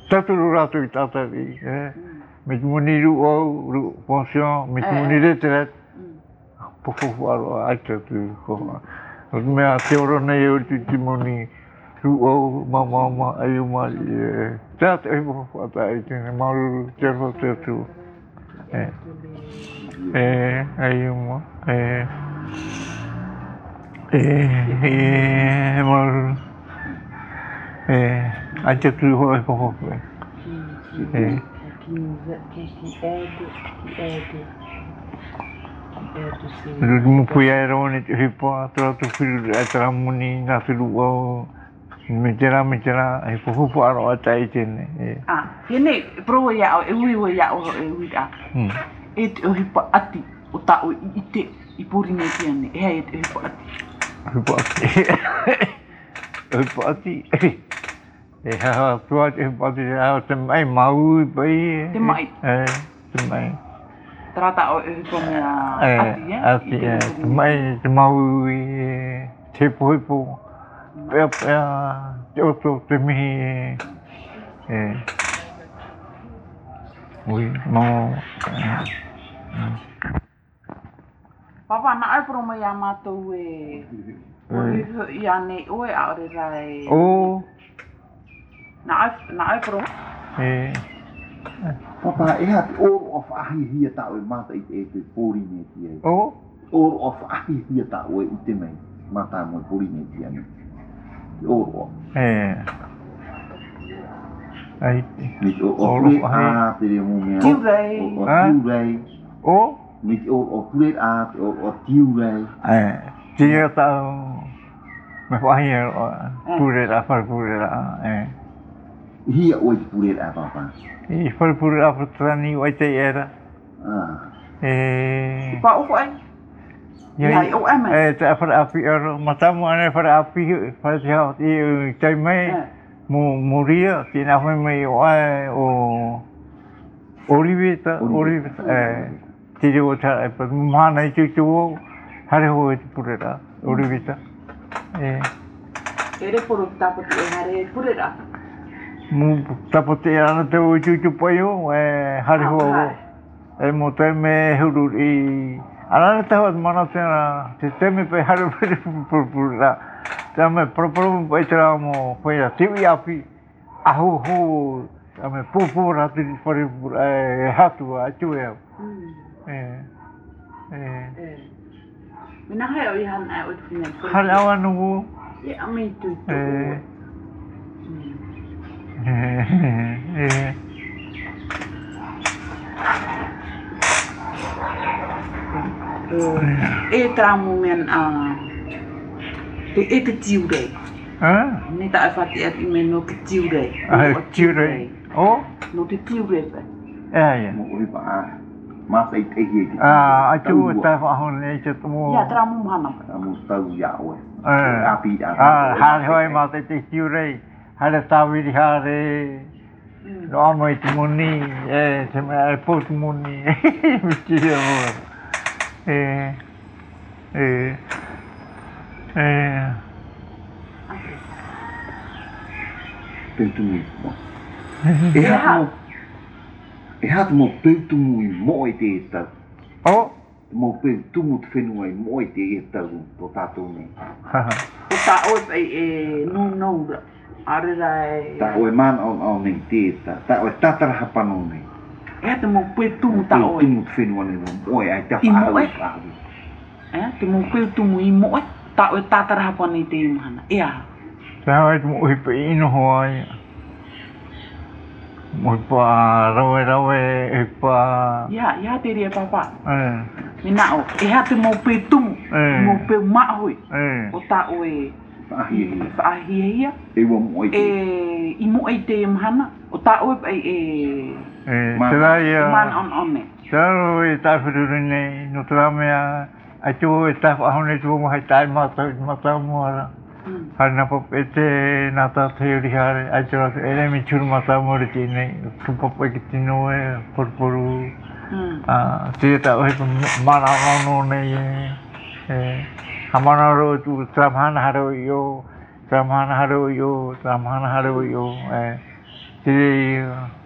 Taturu ratu i tatari. Me muni ru pension, me muni retraite. Poko aro ai tatu ko. Mea te oro nei o te muni ru mama ai mai. Tata e mo fata i tene maru te ro te tu. Ai mo. Maru. Ai te tu ho e poko. Mo pui ai rone te hipa tu firu ai tara muni na firu o me tera e popo aro atai tene. Tene pro ia e ui ia o e ui a. E te hipa ati o ta o I te I puri ne tene e te hipa ati. Hipa ati. E ha tua te hipa ati a te mai mau pai. Te mai. Te mai. Trata o hipa mea ati te mai te mau te poipo. Pea te oto te mihi ui mo Papa na ai pro mai amatou i ane oe a ore rai na ai pro Papa e hat all of ahi hia tau e mata I te pori ne tia all of ahi hia tau I te mai mata mo pori ne tia ne all ai o a te re mo mea tiurei mit o flet a o tiurei tia tau me whahi purera wharpurera hia oi purera papa I wharpurera whatrani o te era pa o ai Ia o ame te wharapi aro matamu ane wharapi wharatihau I tai mai mo ria tina hoi mai o ai o Oliveta tiri o tara e pa mahana I te o hare ho te purera Oliveta Ere puru tapoti e hare purera Mu tapoti e ana te o tu pai o hare ho mo te me huru I Ana te hau mana tēnā, te teme pai haru purpurera. Te me proporo pai tērā mo whaia tiwi api, ahu ho, te me purpura te wharepura e hatua, atu e au. Mina hai o I hana e o te whina. Hare awa nungu. E ami tu E tramu men te tiurei. Ni ta fati at men no tiurei. Tiurei. No te tiurei pe. Ia. mo oi pa ma sai te hi Atu ta whahon e te tomo. Ia tramu mana. mo tau ia oi api Hare hoi ma te tiurei. Hare tawiri hare. No amo I te muni. Te mea e potu muni. Miti amor. Pentumui mo. E hat mo pentumui mo I te tau. Mo pentumu te whenua I mo I te tau to tātou nei. O ta oi e no are rai. Ta oe mana o nei te ta oe tatara hapano nei. E te mo pentumu ta oi. Pentumu te whenua nei mo ai te whaahu. Te mo pentumu I mo ta oe tatara hapano I te imahana. Ea. Te hau te mo hipa ino hoai. Mo hipa rawe hipa. Ia te ria papa. Mina o. E ha te mo pentumu. Mo pe mahui. O ta oe. Whaahia. E wa mo I te. I mo I te imahana. O ta oe te rai man on me. Te aro I tai whiruru nei. No te rā mea. Ai tō e tai whaahone tō mo hai tai matau moara. Hare nā pop e te nā tā teori hare. Ai tō rātu e rei mi tūru matau moara tēnei. Tūpapa e ki tino e poruporu. Te tā ohe pa mana ono nei e. Ha mana ro tu tramhana haro I o. Tramhana haro I o. Tramhana haro I o. te